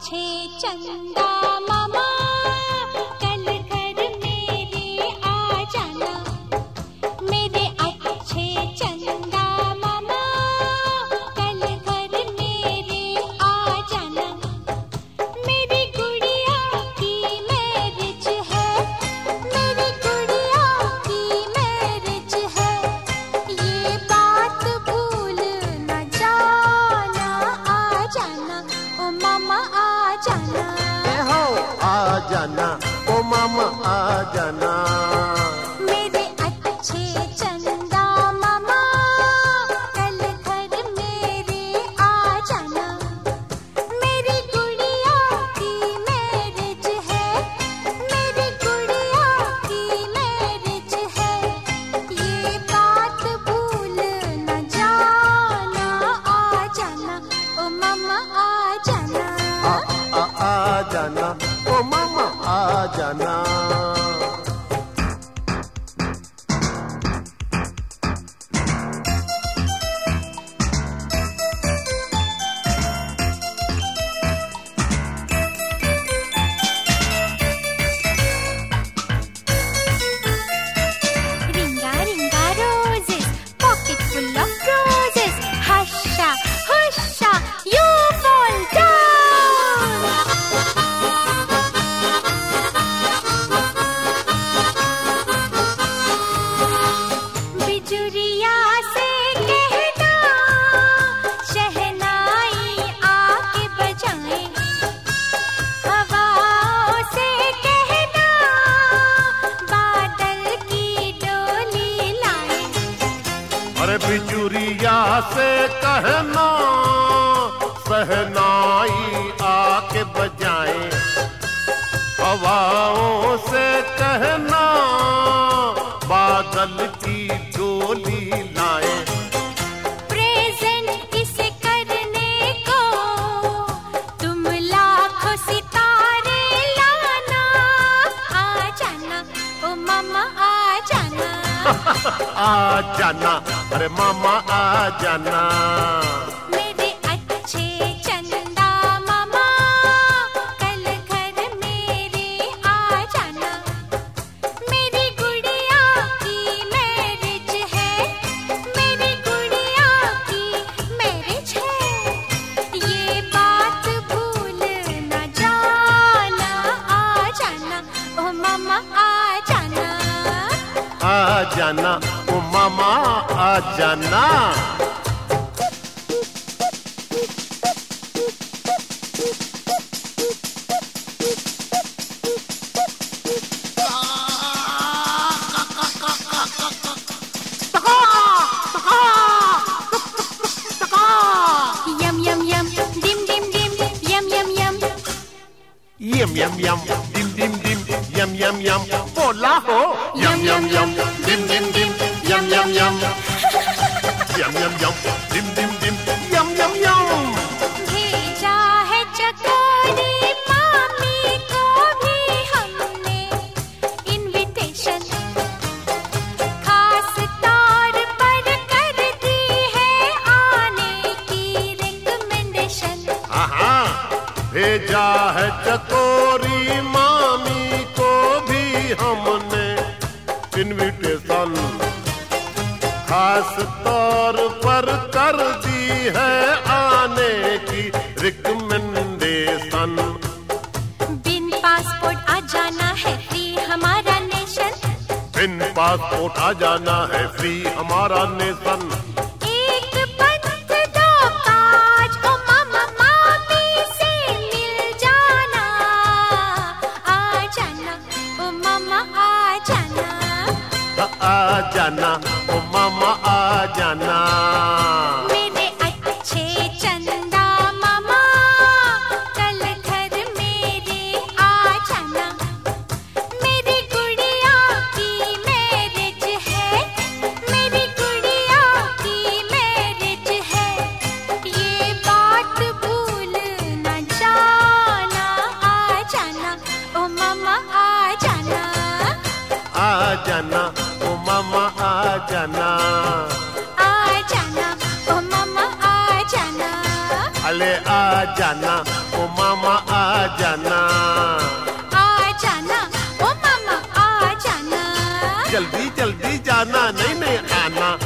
अच्छे चंदा मामा कल घर मेरे आ जाना। मेरे अच्छे चंदा मामा कल घर मेरे आ जाना। मेरी गुड़िया की मैरिज है, मेरी गुड़िया की मैरिज है। ये बात भूल न जाना। आ जाना ओ मामा आ जाना। आ जाना ओ मामा आ जाना। मेरे अच्छे चंदा मामा कल घर मेरे आ जाना। मेरी गुड़िया की मैरिज है, मेरी गुड़िया की मैरिज है। ये बात भूल न जाना। आ जाना ओ मामा आ जाना। आ जाना ओ मामा आ जाना। Ringa ringa roses, pocket full of roses. Husha, husha, you fall down. बिजुरिया से कहना शहनाई आके बजाए। हवाओं से कहना बादल की डोली लाए। अरे बिजुरिया से कहना सहनाई आके बजाए। हवाओं से कहना बादल की डोली लाए। प्रेजेंट इसे करने को तुम लाखों सितारे लाना। आ जाना ओ मामा आ जाना। आ जाना अरे मामा आ जाना। मेरे अच्छे चंदा मामा कल घर मेरे आ जाना। मेरी गुड़िया की मैरिज है, मेरी गुड़िया की मैरिज है। ये बात भूल न जाना। आ जाना ओ मामा आ जाना। आ जाना ओ मामा आ जाना। यम यम यम डिम डिम डिम यम यम यम। यम यम यम डिम डिम डिम यम यम यम। बोला हो यम यम यम डिम डिम डिम यम यम यम। यम यम यम डिम डिम डिम यम यम यम। भेजा है चकोरी मामी को भी हमने इनविटेशन। खास तौर पर कर दी है आने की रिकमेंडेशन। आहा भेजा है चकोरी मामी को भी हमने इनविटेशन। खास तौर पर कर दी है आने की रिकमेंडेशन। बिन पासपोर्ट आ जाना है फ्री हमारा नेशन। बिन पासपोर्ट आ जाना है फ्री हमारा नेशन। एक पंथ दो काज ओ मामा मामी से मिल जाना। आ जाना ओ मामा आ जाना। आ जाना ओ मामा आ जाना। मेरे अच्छे चंदा मामा कल घर मेरे आ जाना। मेरी गुड़िया की मैरिज है, मेरी गुड़िया की मैरिज है। ये बात भूल न जाना। आ जाना ओ मामा आ जाना। आ जाना ओ मामा आ जाना। आ जाना ओ मामा आ जाना। अले आ जाना ओ मामा आ जाना, आ जाना ओ मामा आ जाना, जल्दी जल्दी जाना, नहीं नहीं आना